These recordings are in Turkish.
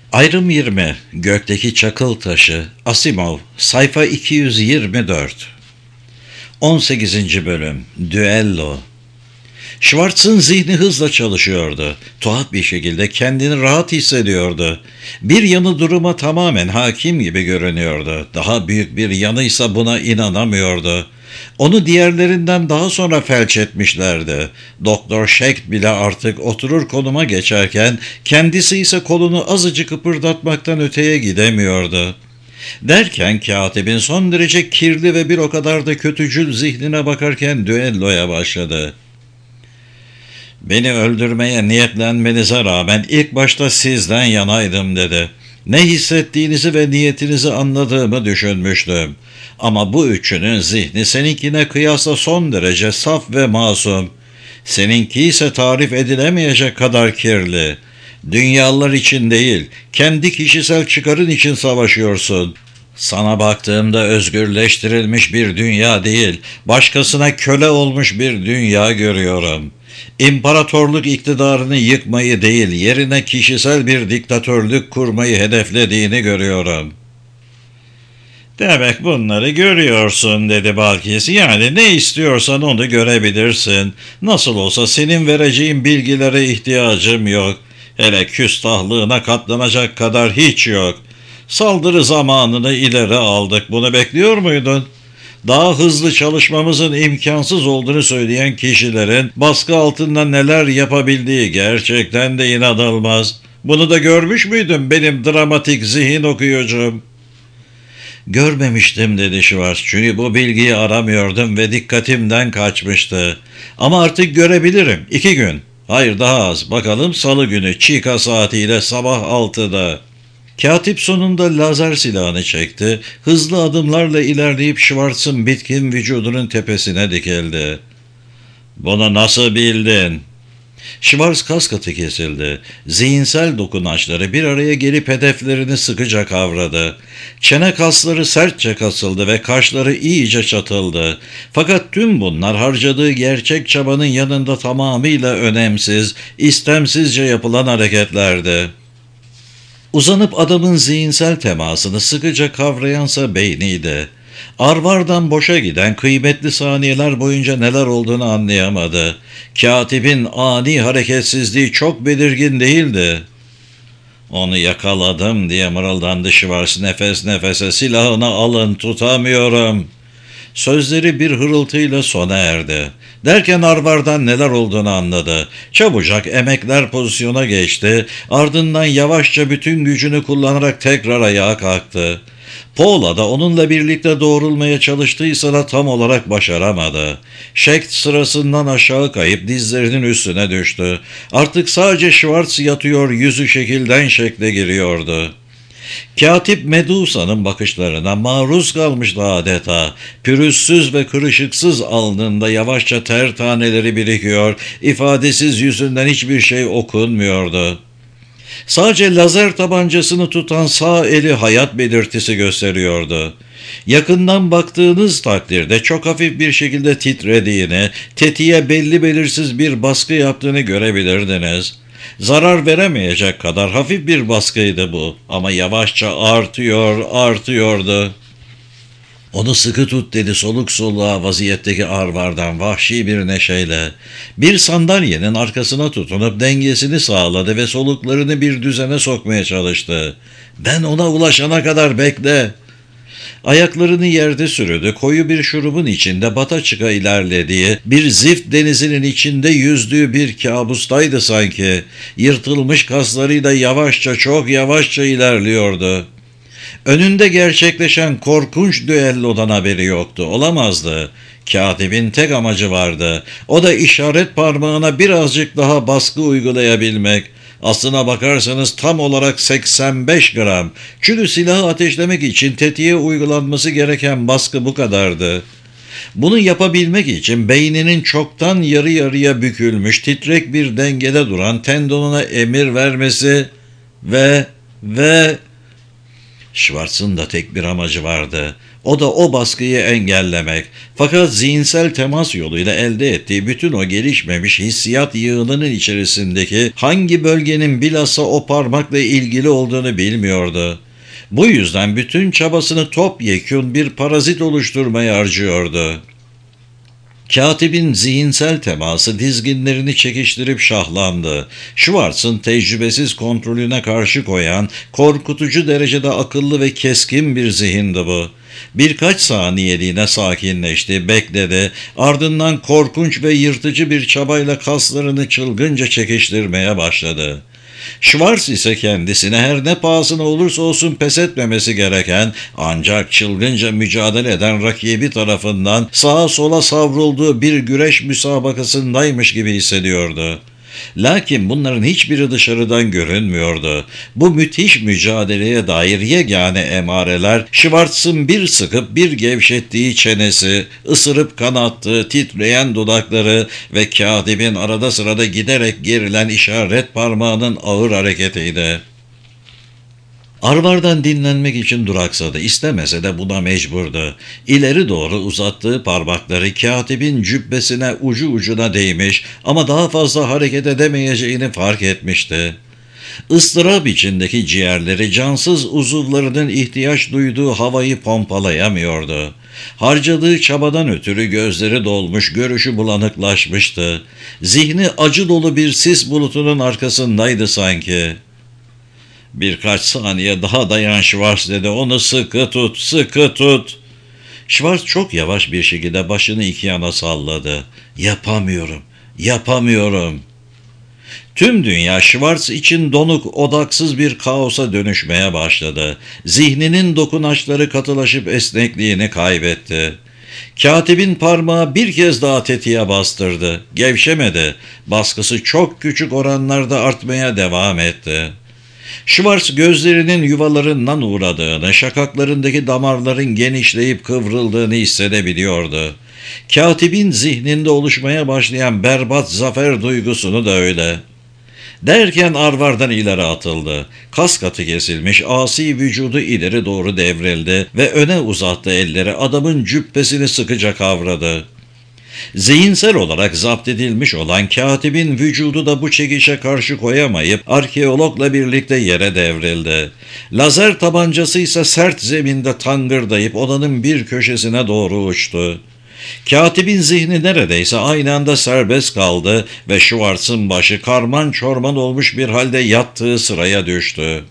Ayrım 20. Gökteki çakıl taşı. Asimov. Sayfa 224. 18. Bölüm. Düello. Schwartz'ın zihni hızla çalışıyordu. Tuhaf bir şekilde kendini rahat hissediyordu. Bir yanı duruma tamamen hakim gibi görünüyordu. Daha büyük bir yanıysa buna inanamıyordu. Onu diğerlerinden daha sonra felç etmişlerdi. Doktor Shecht bile artık oturur konuma geçerken kendisi ise kolunu azıcık kıpırdatmaktan öteye gidemiyordu. Derken katibin son derece kirli ve bir o kadar da kötücül zihnine bakarken düelloya başladı. "Beni öldürmeye niyetlenmenize rağmen ilk başta sizden yanaydım," dedi. "Ne hissettiğinizi ve niyetinizi anladığımı düşünmüştüm. Ama bu üçünün zihni seninkine kıyasla son derece saf ve masum. Seninki ise tarif edilemeyecek kadar kirli. Dünyalar için değil, kendi kişisel çıkarın için savaşıyorsun. Sana baktığımda özgürleştirilmiş bir dünya değil, başkasına köle olmuş bir dünya görüyorum. İmparatorluk iktidarını yıkmayı değil, yerine kişisel bir diktatörlük kurmayı hedeflediğini görüyorum." "Demek bunları görüyorsun," dedi Balkis. "Yani ne istiyorsan onu görebilirsin. Nasıl olsa senin vereceğin bilgilere ihtiyacım yok. Hele küstahlığına katlanacak kadar hiç yok. Saldırı zamanını ileri aldık. Bunu bekliyor muydun? Daha hızlı çalışmamızın imkansız olduğunu söyleyen kişilerin baskı altında neler yapabildiği gerçekten de inanılmaz. Bunu da görmüş müydün benim dramatik zihin okuyucum?" "Görmemiştim," dedi Schwartz. "Çünkü bu bilgiyi aramıyordum ve dikkatimden kaçmıştı. Ama artık görebilirim. 2 gün. Hayır, daha az. Bakalım salı günü Çika saatiyle sabah 6'da. Katip sonunda lazer silahını çekti. Hızlı adımlarla ilerleyip Schwartz'ın bitkin vücudunun tepesine dikildi. "Bunu nasıl bildin?" Schwartz kas katı kesildi. Zihinsel dokunaçları bir araya gelip hedeflerini sıkıca kavradı. Çene kasları sertçe kasıldı ve kaşları iyice çatıldı. Fakat tüm bunlar harcadığı gerçek çabanın yanında tamamıyla önemsiz, istemsizce yapılan hareketlerdi. Uzanıp adamın zihinsel temasını sıkıca kavrayansa beyniydi. Arvardan boşa giden kıymetli saniyeler boyunca neler olduğunu anlayamadı. Katibin ani hareketsizliği çok belirgin değildi. "Onu yakaladım," diye mırıldandı Schwartz nefes nefese. "Silahını alın, tutamıyorum." Sözleri bir hırıltıyla sona erdi. Derken Arvar'dan neler olduğunu anladı. Çabucak emekler pozisyona geçti. Ardından yavaşça bütün gücünü kullanarak tekrar ayağa kalktı. Paula da onunla birlikte doğrulmaya çalıştıysa da tam olarak başaramadı. Shecht sırasından aşağı kayıp dizlerinin üstüne düştü. Artık sadece Schwartz yatıyor, yüzü şekilden şekle giriyordu. Katip Medusa'nın bakışlarına maruz kalmıştı adeta. Pürüzsüz ve kırışıksız alnında yavaşça ter taneleri birikiyor, ifadesiz yüzünden hiçbir şey okunmuyordu. Sadece lazer tabancasını tutan sağ eli hayat belirtisi gösteriyordu. Yakından baktığınız takdirde çok hafif bir şekilde titrediğini, tetiğe belli belirsiz bir baskı yaptığını görebilirdiniz. Zarar veremeyecek kadar hafif bir baskıydı bu ama yavaşça artıyordu. "Onu sıkı tut," dedi soluk soluğa vaziyetteki Arvar'dan vahşi bir neşeyle. Bir sandalyenin arkasına tutunup dengesini sağladı ve soluklarını bir düzene sokmaya çalıştı. "Ben ona ulaşana kadar bekle." Ayaklarını yerde sürüdü. Koyu bir şurubun içinde bata çıka ilerlediği, bir zift denizinin içinde yüzdüğü bir kabustaydı sanki. Yırtılmış kaslarıyla yavaşça, çok yavaşça ilerliyordu. Önünde gerçekleşen korkunç düellodan haberi yoktu. Olamazdı. Katibin tek amacı vardı. O da işaret parmağına birazcık daha baskı uygulayabilmek. Aslına bakarsanız tam olarak 85 gram. Çünkü silahı ateşlemek için tetiğe uygulanması gereken baskı bu kadardı. Bunu yapabilmek için beyninin çoktan yarı yarıya bükülmüş, titrek bir dengede duran tendonuna emir vermesi ve... Schwartz'ın da tek bir amacı vardı. O da o baskıyı engellemek. Fakat zihinsel temas yoluyla elde ettiği bütün o gelişmemiş hissiyat yığınının içerisindeki hangi bölgenin bilhassa o parmakla ilgili olduğunu bilmiyordu. Bu yüzden bütün çabasını topyekün bir parazit oluşturmaya harcıyordu. Katibin zihinsel teması dizginlerini çekiştirip şahlandı. Schwartz'ın tecrübesiz kontrolüne karşı koyan, korkutucu derecede akıllı ve keskin bir zihindi bu. Birkaç saniyeliğine sakinleşti, bekledi, ardından korkunç ve yırtıcı bir çabayla kaslarını çılgınca çekiştirmeye başladı. Schwartz ise kendisine her ne pahasına olursa olsun pes etmemesi gereken ancak çılgınca mücadele eden rakibi tarafından sağa sola savrulduğu bir güreş müsabakasındaymış gibi hissediyordu. Lakin bunların hiçbiri dışarıdan görünmüyordu. Bu müthiş mücadeleye dair yegane emareler Schwartz'ın bir sıkıp bir gevşettiği çenesi, ısırıp kanattığı titreyen dudakları ve katibin arada sırada giderek gerilen işaret parmağının ağır hareketiydi. Arvar'dan dinlenmek için duraksadı. İstemese de buna mecburdu. İleri doğru uzattığı parmakları katibin cübbesine ucu ucuna değmiş ama daha fazla hareket edemeyeceğini fark etmişti. Istırap içindeki ciğerleri cansız uzuvlarının ihtiyaç duyduğu havayı pompalayamıyordu. Harcadığı çabadan ötürü gözleri dolmuş, görüşü bulanıklaşmıştı. Zihni acı dolu bir sis bulutunun arkasındaydı sanki. "Birkaç saniye daha dayan Schwartz," dedi. "Onu sıkı tut, sıkı tut." Schwartz çok yavaş bir şekilde başını iki yana salladı. "Yapamıyorum, yapamıyorum." Tüm dünya Schwartz için donuk, odaksız bir kaosa dönüşmeye başladı. Zihninin dokunaçları katılaşıp esnekliğini kaybetti. Katibin parmağı bir kez daha tetiğe bastırdı. Gevşemedi. Baskısı çok küçük oranlarda artmaya devam etti. Schwartz gözlerinin yuvalarından uğradığını, şakaklarındaki damarların genişleyip kıvrıldığını hissedebiliyordu. Katibin zihninde oluşmaya başlayan berbat zafer duygusunu da öyle. Derken Arvar'dan ileri atıldı. Kas katı kesilmiş, asi vücudu ileri doğru devrildi ve öne uzattığı elleri adamın cübbesini sıkıca kavradı. Zihinsel olarak zapt edilmiş olan katibin vücudu da bu çekişe karşı koyamayıp arkeologla birlikte yere devrildi. Lazer tabancası ise sert zeminde tangırdayıp odanın bir köşesine doğru uçtu. Katibin zihni neredeyse aynı anda serbest kaldı ve Schwartz'ın başı karman çorman olmuş bir halde yattığı sıraya düştü.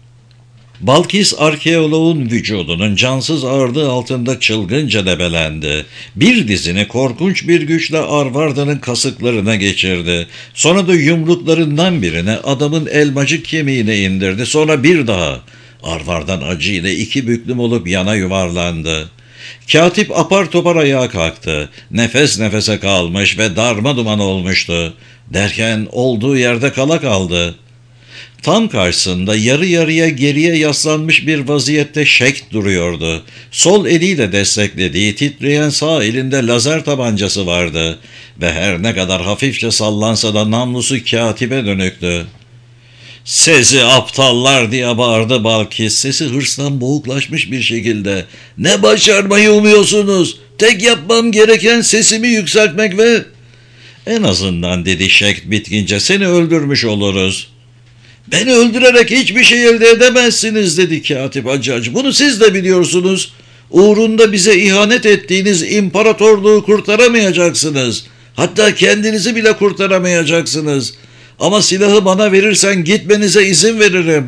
Balkis arkeoloğun vücudunun cansız ağırlığı altında çılgınca debelendi. Bir dizini korkunç bir güçle Arvarda'nın kasıklarına geçirdi. Sonra da yumruklarından birini adamın elmacık kemiğine indirdi. Sonra bir daha. Arvardan acıyla iki büklüm olup yana yuvarlandı. Katip apar topar ayağa kalktı. Nefes nefese kalmış ve darmaduman olmuştu. Derken olduğu yerde kala kaldı. Tam karşısında yarı yarıya geriye yaslanmış bir vaziyette Şekt duruyordu. Sol eliyle desteklediği titreyen sağ elinde lazer tabancası vardı ve her ne kadar hafifçe sallansa da namlusu katibe dönüktü. "Sizi aptallar!" diye bağırdı Balkis, sesi hırstan boğuklaşmış bir şekilde. "Ne başarmayı umuyorsunuz? Tek yapmam gereken sesimi yükseltmek ve..." "En azından," dedi Şekt bitkince, "seni öldürmüş oluruz." "Beni öldürerek hiçbir şey elde edemezsiniz," dedi katip acı. "Bunu siz de biliyorsunuz. Uğrunda bize ihanet ettiğiniz imparatorluğu kurtaramayacaksınız. Hatta kendinizi bile kurtaramayacaksınız. Ama silahı bana verirsen gitmenize izin veririm."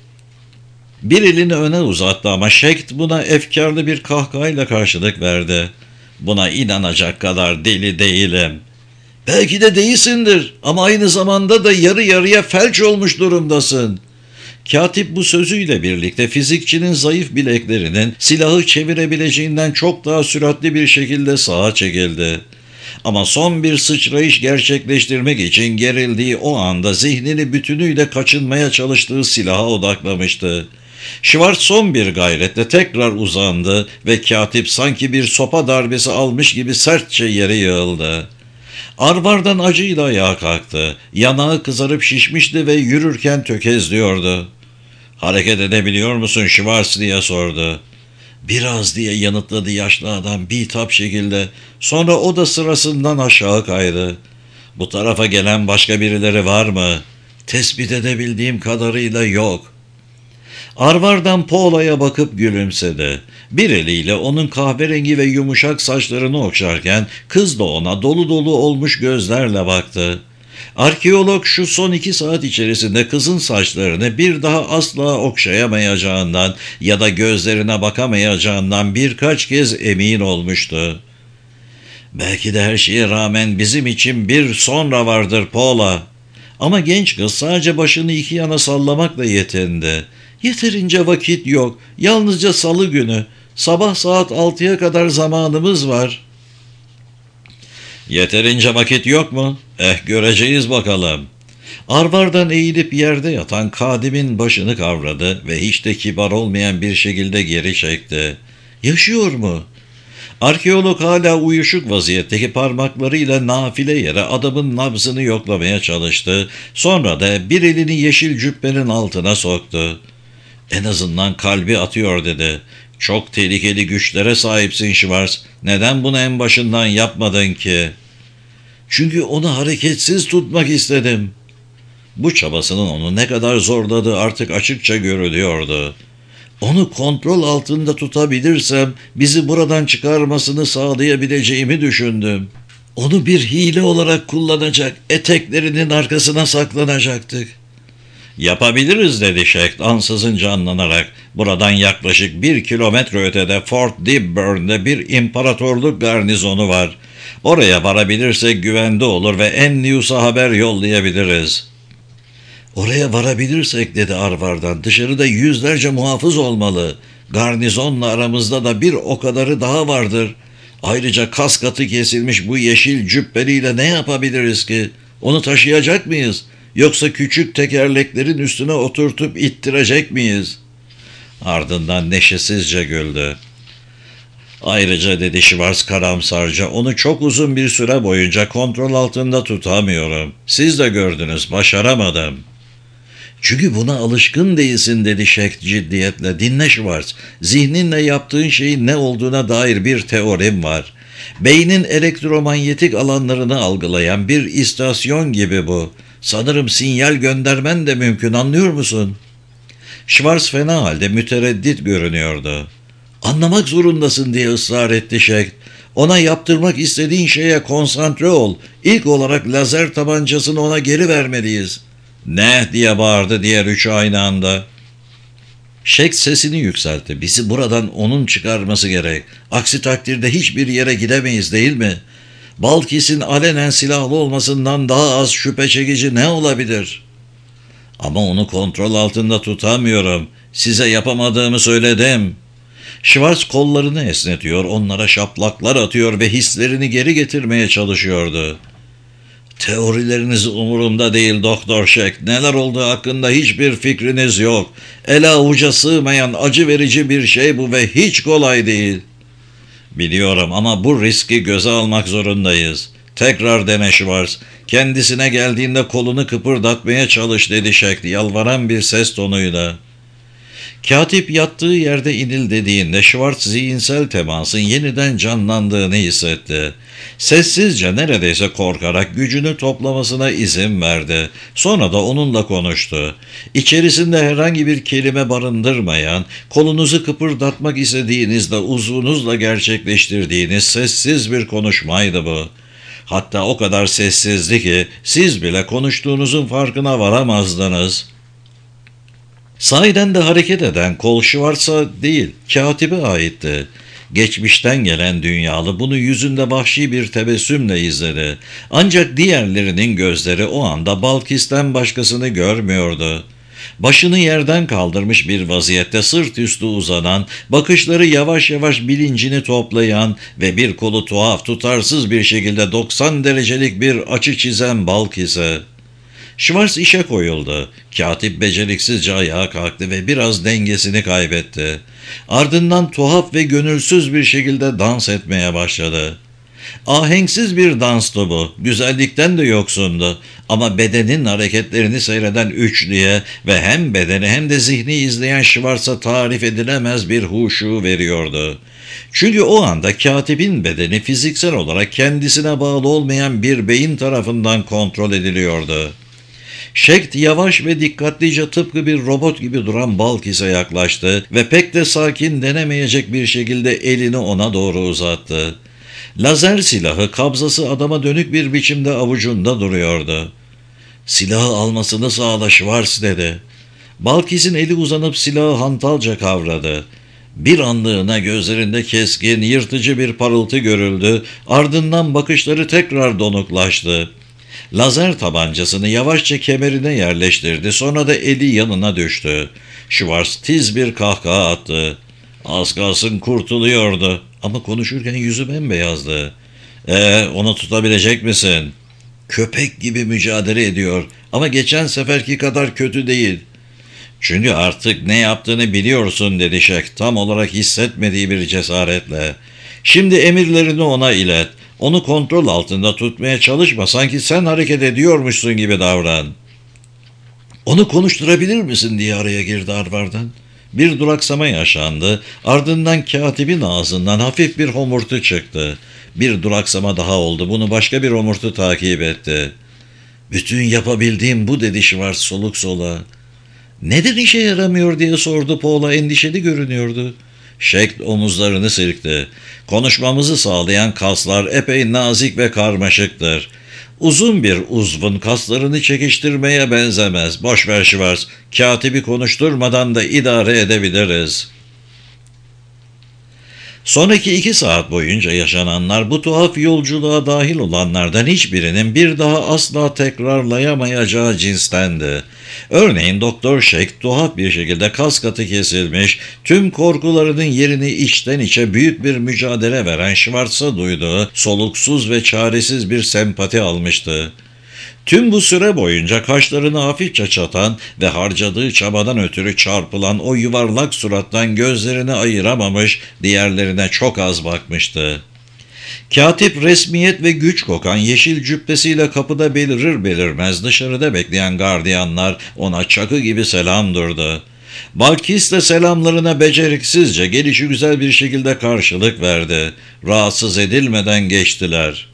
Bir elini öne uzattı ama Şekt buna efkarlı bir kahkahayla karşılık verdi. "Buna inanacak kadar deli değilim." "Belki de değilsindir ama aynı zamanda da yarı yarıya felç olmuş durumdasın." Katip bu sözüyle birlikte fizikçinin zayıf bileklerinin silahı çevirebileceğinden çok daha süratli bir şekilde sağa çekildi. Ama son bir sıçrayış gerçekleştirmek için gerildiği o anda zihnini bütünüyle kaçınmaya çalıştığı silaha odaklamıştı. Schwartz son bir gayretle tekrar uzandı ve katip sanki bir sopa darbesi almış gibi sertçe yere yığıldı. Arvardan acıyla ayağa kalktı. Yanağı kızarıp şişmişti ve yürürken tökezliyordu. "Hareket edebiliyor musun Schwartz?" diye sordu. Biraz diye yanıtladı yaşlı adam bitap şekilde. Sonra o da sırasından aşağı kaydı. Bu tarafa gelen başka birileri var mı? Tespit edebildiğim kadarıyla yok. Arvardan Paula'ya bakıp gülümsedi. Bir eliyle onun kahverengi ve yumuşak saçlarını okşarken kız da ona dolu dolu olmuş gözlerle baktı. Arkeolog şu son 2 saat içerisinde kızın saçlarını bir daha asla okşayamayacağından ya da gözlerine bakamayacağından birkaç kez emin olmuştu. Belki de her şeye rağmen bizim için bir sonra vardır Paula. Ama genç kız sadece başını iki yana sallamakla yetindi. Yeterince vakit yok. Yalnızca salı günü. Sabah saat 6'ya kadar zamanımız var. Yeterince vakit yok mu? Göreceğiz bakalım. Arvardan eğilip yerde yatan kadimin başını kavradı ve hiç de kibar olmayan bir şekilde geri çekti. Yaşıyor mu? Arkeolog hala uyuşuk vaziyetteki parmaklarıyla nafile yere adamın nabzını yoklamaya çalıştı. Sonra da bir elini yeşil cübbenin altına soktu. En azından kalbi atıyor dedi. Çok tehlikeli güçlere sahipsin Schwartz. Neden bunu en başından yapmadın ki? Çünkü onu hareketsiz tutmak istedim. Bu çabasının onu ne kadar zorladığı artık açıkça görülüyordu. Onu kontrol altında tutabilirsem bizi buradan çıkarmasını sağlayabileceğimi düşündüm. Onu bir hile olarak kullanacak, eteklerinin arkasına saklanacaktık. Yapabiliriz dedi Shecht ansızın canlanarak. Buradan yaklaşık 1 kilometre ötede Fort Diburn'de bir imparatorluk garnizonu var. Oraya varabilirsek güvende olur ve en news'a haber yollayabiliriz. Oraya varabilirsek dedi Arvardan dışarıda yüzlerce muhafız olmalı. Garnizonla aramızda da bir o kadarı daha vardır. Ayrıca kas katı kesilmiş bu yeşil cübbeliyle ne yapabiliriz ki? Onu taşıyacak mıyız? Yoksa küçük tekerleklerin üstüne oturtup ittirecek miyiz? Ardından neşesizce güldü. Ayrıca dedi Schwartz karamsarca onu çok uzun bir süre boyunca kontrol altında tutamıyorum. Siz de gördünüz başaramadım. Çünkü buna alışkın değilsin dedi Shecht ciddiyetle. Dinle Schwartz, zihninle yaptığın şeyin ne olduğuna dair bir teorim var. Beynin elektromanyetik alanlarını algılayan bir istasyon gibi bu. Sanırım sinyal göndermen de mümkün, anlıyor musun? Schwartz fena halde mütereddit görünüyordu. Anlamak zorundasın diye ısrar etti Shecht. Ona yaptırmak istediğin şeye konsantre ol. İlk olarak lazer tabancasını ona geri vermeliyiz. Ne diye bağırdı diğer üçü aynı anda. Shecht sesini yükseltti. Bizi buradan onun çıkarması gerek. Aksi takdirde hiçbir yere gidemeyiz değil mi? Balkis'in alenen silahlı olmasından daha az şüphe çekici ne olabilir? Ama onu kontrol altında tutamıyorum. Size yapamadığımı söyledim. Schwartz kollarını esnetiyor, onlara şaplaklar atıyor ve hislerini geri getirmeye çalışıyordu. Teorileriniz umurumda değil Doktor Shecht. Neler olduğu hakkında hiçbir fikriniz yok. Ele avuca sığmayan acı verici bir şey bu ve hiç kolay değil. Biliyorum ama bu riski göze almak zorundayız. Tekrar dene Schwartz. Kendisine geldiğinde kolunu kıpırdatmaya çalış dedi Shecht yalvaran bir ses tonuyla. Katip yattığı yerde inil dediğinde Schwartz zihinsel temasın yeniden canlandığını hissetti. Sessizce neredeyse korkarak gücünü toplamasına izin verdi. Sonra da onunla konuştu. İçerisinde herhangi bir kelime barındırmayan, kolunuzu kıpırdatmak istediğinizde uzvunuzla gerçekleştirdiğiniz sessiz bir konuşmaydı bu. Hatta o kadar sessizdi ki siz bile konuştuğunuzun farkına varamazdınız. Sahiden de hareket eden kol Schwartz'a değil, katibe aitti. Geçmişten gelen dünyalı bunu yüzünde vahşi bir tebessümle izledi. Ancak diğerlerinin gözleri o anda Balkis'ten başkasını görmüyordu. Başını yerden kaldırmış bir vaziyette sırt üstü uzanan, bakışları yavaş yavaş bilincini toplayan ve bir kolu tuhaf tutarsız bir şekilde 90 derecelik bir açı çizen Balkis'e. Schwartz işe koyuldu. Katip beceriksizce ayağa kalktı ve biraz dengesini kaybetti. Ardından tuhaf ve gönülsüz bir şekilde dans etmeye başladı. Ahenksiz bir danstı bu. Güzellikten de yoksundu. Ama bedenin hareketlerini seyreden üçlüye ve hem bedeni hem de zihni izleyen Schwartz'a tarif edilemez bir huşu veriyordu. Çünkü o anda katibin bedeni fiziksel olarak kendisine bağlı olmayan bir beyin tarafından kontrol ediliyordu. Şekt yavaş ve dikkatlice tıpkı bir robot gibi duran Balkis'e yaklaştı ve pek de sakin denemeyecek bir şekilde elini ona doğru uzattı. Lazer silahı kabzası adama dönük bir biçimde avucunda duruyordu. "Silahı almasını sağla Schwartz," dedi. Balkis'in eli uzanıp silahı hantalca kavradı. Bir anlığına gözlerinde keskin, yırtıcı bir parıltı görüldü, ardından bakışları tekrar donuklaştı. Lazer tabancasını yavaşça kemerine yerleştirdi, sonra da eli yanına düştü. Schwartz tiz bir kahkaha attı. Az kalsın kurtuluyordu ama konuşurken yüzü bembeyazdı. Onu tutabilecek misin?" "Köpek gibi mücadele ediyor ama geçen seferki kadar kötü değil." "Çünkü artık ne yaptığını biliyorsun," dedi Şek tam olarak hissetmediği bir cesaretle. "Şimdi emirlerini ona ilet. Onu kontrol altında tutmaya çalışma. Sanki sen hareket ediyormuşsun gibi davran." "Onu konuşturabilir misin?" diye araya girdi Arvar'dan. Bir duraksama yaşandı. Ardından katibin ağzından hafif bir homurtu çıktı. Bir duraksama daha oldu. Bunu başka bir homurtu takip etti. "Bütün yapabildiğim bu," dedi Schwartz soluk soluğa. "Neden işe yaramıyor?" diye sordu Paul'a, endişeli görünüyordu. Şekt omuzlarını silkti. "Konuşmamızı sağlayan kaslar epey nazik ve karmaşıktır. Uzun bir uzvun kaslarını çekiştirmeye benzemez. Boş ver Schwartz, katibi konuşturmadan da idare edebiliriz." Sonraki 2 saat boyunca yaşananlar bu tuhaf yolculuğa dahil olanlardan hiçbirinin bir daha asla tekrarlayamayacağı cinstendi. Örneğin Doktor Şek tuhaf bir şekilde kas katı kesilmiş, tüm korkularının yerini içten içe büyük bir mücadele veren Schwartz'a duyduğu soluksuz ve çaresiz bir sempati almıştı. Tüm bu süre boyunca kaşlarını hafifçe çatan ve harcadığı çabadan ötürü çarpılan o yuvarlak surattan gözlerini ayıramamış, diğerlerine çok az bakmıştı. Katip resmiyet ve güç kokan yeşil cübbesiyle kapıda belirir belirmez dışarıda bekleyen gardiyanlar ona çakı gibi selam durdu. Balkis de selamlarına beceriksizce gelişigüzel bir şekilde karşılık verdi. Rahatsız edilmeden geçtiler.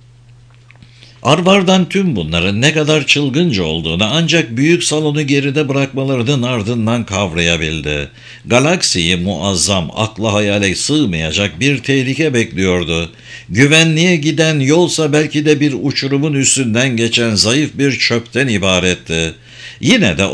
Arvar'dan tüm bunların ne kadar çılgınca olduğunu ancak büyük salonu geride bırakmalarının ardından kavrayabildi. Galaksiyi muazzam, akla hayale sığmayacak bir tehlike bekliyordu. Güvenliğe giden yolsa belki de bir uçurumun üstünden geçen zayıf bir çöpten ibaretti. Yine de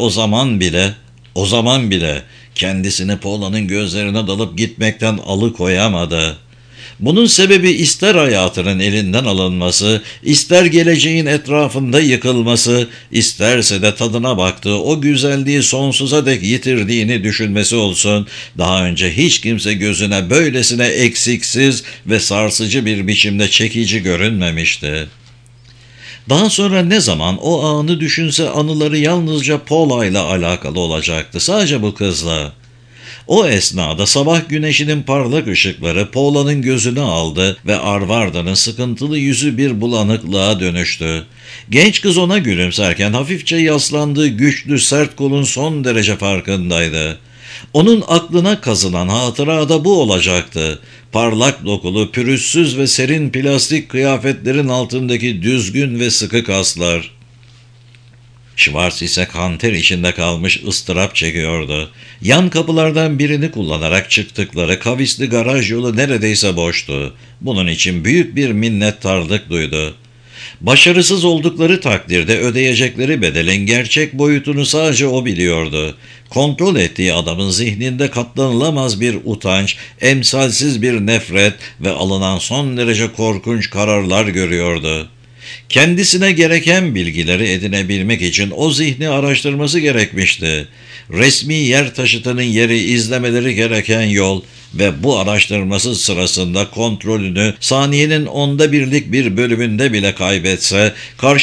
o zaman bile kendisini Paula'nın gözlerine dalıp gitmekten alıkoyamadı. Bunun sebebi ister hayatının elinden alınması, ister geleceğin etrafında yıkılması, isterse de tadına baktığı o güzelliği sonsuza dek yitirdiğini düşünmesi olsun, daha önce hiç kimse gözüne böylesine eksiksiz ve sarsıcı bir biçimde çekici görünmemişti. Daha sonra ne zaman o anı düşünse anıları yalnızca Paula ile alakalı olacaktı, sadece bu kızla. O esnada sabah güneşinin parlak ışıkları Paula'nın gözünü aldı ve Arvarda'nın sıkıntılı yüzü bir bulanıklığa dönüştü. Genç kız ona gülümserken hafifçe yaslandığı güçlü sert kolun son derece farkındaydı. Onun aklına kazınan hatıra da bu olacaktı. Parlak dokulu, pürüzsüz ve serin plastik kıyafetlerin altındaki düzgün ve sıkı kaslar. Schwartz ise kanter içinde kalmış ıstırap çekiyordu. Yan kapılardan birini kullanarak çıktıkları kavisli garaj yolu neredeyse boştu. Bunun için büyük bir minnettarlık duydu. Başarısız oldukları takdirde ödeyecekleri bedelin gerçek boyutunu sadece o biliyordu. Kontrol ettiği adamın zihninde katlanılamaz bir utanç, emsalsiz bir nefret ve alınan son derece korkunç kararlar görüyordu. Kendisine gereken bilgileri edinebilmek için o zihni araştırması gerekmişti. Resmi yer taşıtının yeri, izlemeleri gereken yol ve bu araştırması sırasında kontrolünü saniyenin 1/10'lik bir bölümünde bile kaybetse,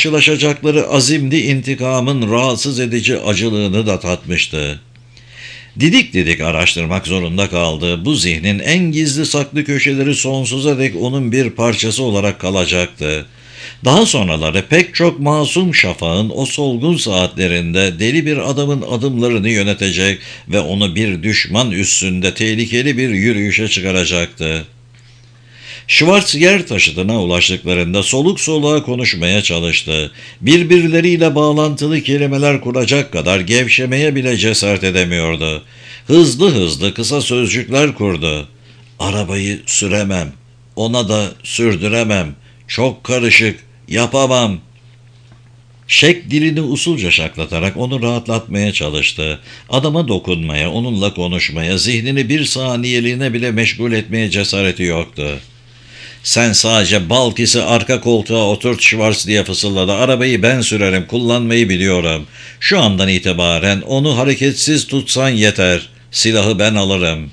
karşılaşacakları azimli intikamın rahatsız edici acılığını da tatmıştı. Didik didik araştırmak zorunda kaldı. Bu zihnin en gizli saklı köşeleri sonsuza dek onun bir parçası olarak kalacaktı. Daha sonraları pek çok masum şafağın o solgun saatlerinde deli bir adamın adımlarını yönetecek ve onu bir düşman üstünde tehlikeli bir yürüyüşe çıkaracaktı. Schwartz yer taşıtına ulaştıklarında soluk soluğa konuşmaya çalıştı. Birbirleriyle bağlantılı kelimeler kuracak kadar gevşemeye bile cesaret edemiyordu. Hızlı hızlı kısa sözcükler kurdu. Arabayı süremem, ona da sürdüremem, çok karışık, yapamam. Şek dilini usulca şaklatarak onu rahatlatmaya çalıştı. Adama dokunmaya, onunla konuşmaya, zihnini bir saniyeliğine bile meşgul etmeye cesareti yoktu. Sen sadece Balkis'i arka koltuğa oturt Schwartz diye fısıldadı. Arabayı ben sürerim, kullanmayı biliyorum. Şu andan itibaren onu hareketsiz tutsan yeter. Silahı ben alırım.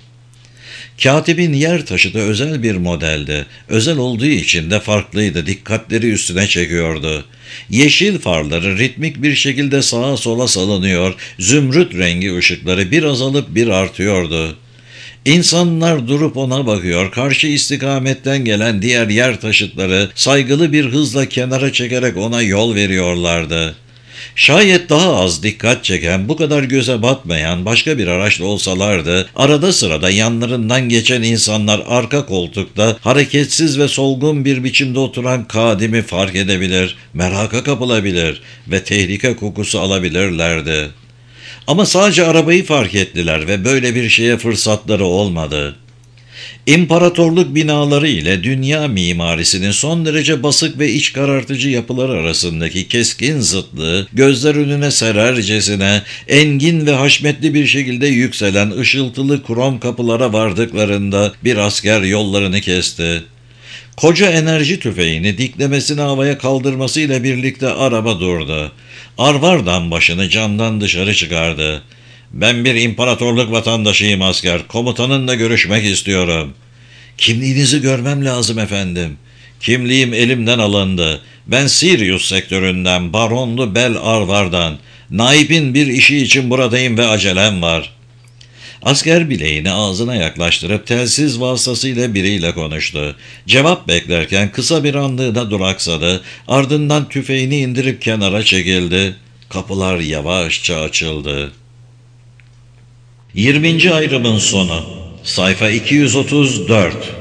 Katibin yer taşıtı özel bir modeldi. Özel olduğu için de farklıydı. Dikkatleri üstüne çekiyordu. Yeşil farları ritmik bir şekilde sağa sola salınıyor. Zümrüt rengi ışıkları bir azalıp bir artıyordu. İnsanlar durup ona bakıyor, karşı istikametten gelen diğer yer taşıtları saygılı bir hızla kenara çekerek ona yol veriyorlardı. Şayet daha az dikkat çeken, bu kadar göze batmayan başka bir araçla olsalardı, arada sırada yanlarından geçen insanlar arka koltukta hareketsiz ve solgun bir biçimde oturan kadimi fark edebilir, meraka kapılabilir ve tehlike kokusu alabilirlerdi. Ama sadece arabayı fark ettiler ve böyle bir şeye fırsatları olmadı. İmparatorluk binaları ile dünya mimarisinin son derece basık ve iç karartıcı yapıları arasındaki keskin zıtlığı gözler önüne serercesine engin ve haşmetli bir şekilde yükselen ışıltılı krom kapılara vardıklarında bir asker yollarını kesti. Koca enerji tüfeğini diklemesine havaya kaldırmasıyla birlikte araba durdu. Arvardan başını camdan dışarı çıkardı. "Ben bir imparatorluk vatandaşıyım asker. Komutanınla görüşmek istiyorum." "Kimliğinizi görmem lazım efendim." "Kimliğim elimden alındı. Ben Sirius sektöründen, Baronlu Bel Arvar'dan. Naib'in bir işi için buradayım ve acelem var." Asker bileğini ağzına yaklaştırıp telsiz vasıtasıyla biriyle konuştu. Cevap beklerken kısa bir anlığına duraksadı, ardından tüfeğini indirip kenara çekildi. Kapılar yavaşça açıldı. 20. ayrımın sonu. Sayfa 234.